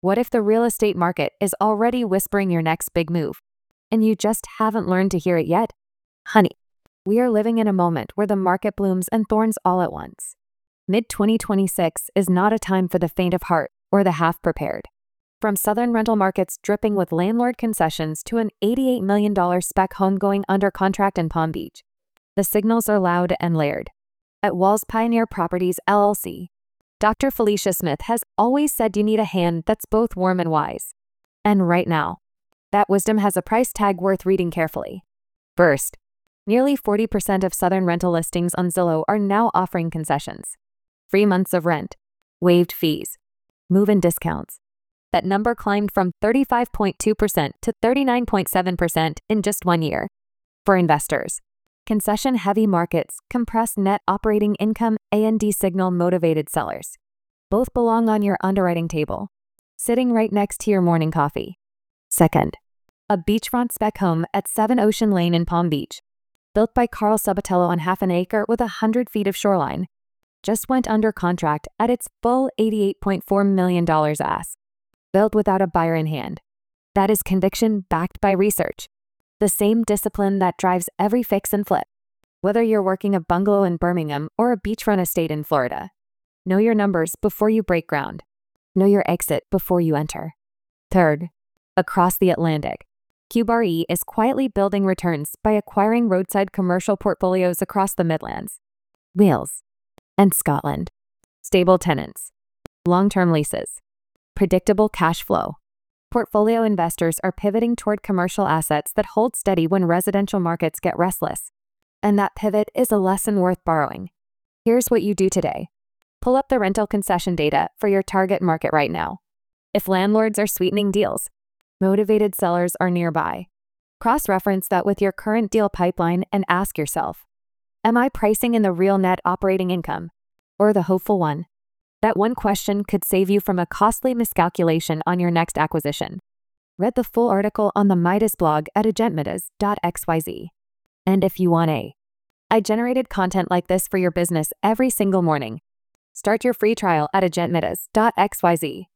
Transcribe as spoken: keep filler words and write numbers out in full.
What if the real estate market is already whispering your next big move, and you just haven't learned to hear it yet? Honey, we are living in a moment where the market blooms and thorns all at once. mid twenty twenty-six is not a time for the faint of heart or the half-prepared. From southern rental markets dripping with landlord concessions to an eighty-eight million dollars spec home going under contract in Palm Beach, the signals are loud and layered. At Walls Pioneer Properties, L L C, Doctor Felicia Smith has always said you need a hand that's both warm and wise. And right now, that wisdom has a price tag worth reading carefully. First, nearly forty percent of southern rental listings on Zillow are now offering concessions. Free months of rent, waived fees, move-in discounts. That number climbed from thirty-five point two percent to thirty-nine point seven percent in just one year. For investors, concession-heavy markets compress net operating income and signal-motivated sellers. Both belong on your underwriting table, sitting right next to your morning coffee. Second, a beachfront spec home at seven Ocean Lane in Palm Beach, built by Carl Sabatello on half an acre with one hundred feet of shoreline, just went under contract at its full eighty-eight point four million dollars ask. Built without a buyer in hand. That is conviction backed by research. The same discipline that drives every fix and flip. Whether you're working a bungalow in Birmingham or a beachfront estate in Florida, know your numbers before you break ground. Know your exit before you enter. Third, across the Atlantic, CubeRE is quietly building returns by acquiring roadside commercial portfolios across the Midlands, Wales, and Scotland. Stable tenants, long-term leases, predictable cash flow. Portfolio investors are pivoting toward commercial assets that hold steady when residential markets get restless. And that pivot is a lesson worth borrowing. Here's what you do today. Pull up the rental concession data for your target market right now. If landlords are sweetening deals, motivated sellers are nearby. Cross-reference that with your current deal pipeline and ask yourself, am I pricing in the real net operating income or the hopeful one? That one question could save you from a costly miscalculation on your next acquisition. Read the full article on the Midas blog at agentmidas dot x y z. And if you want a, I generated content like this for your business every single morning. Start your free trial at agentmidas dot x y z.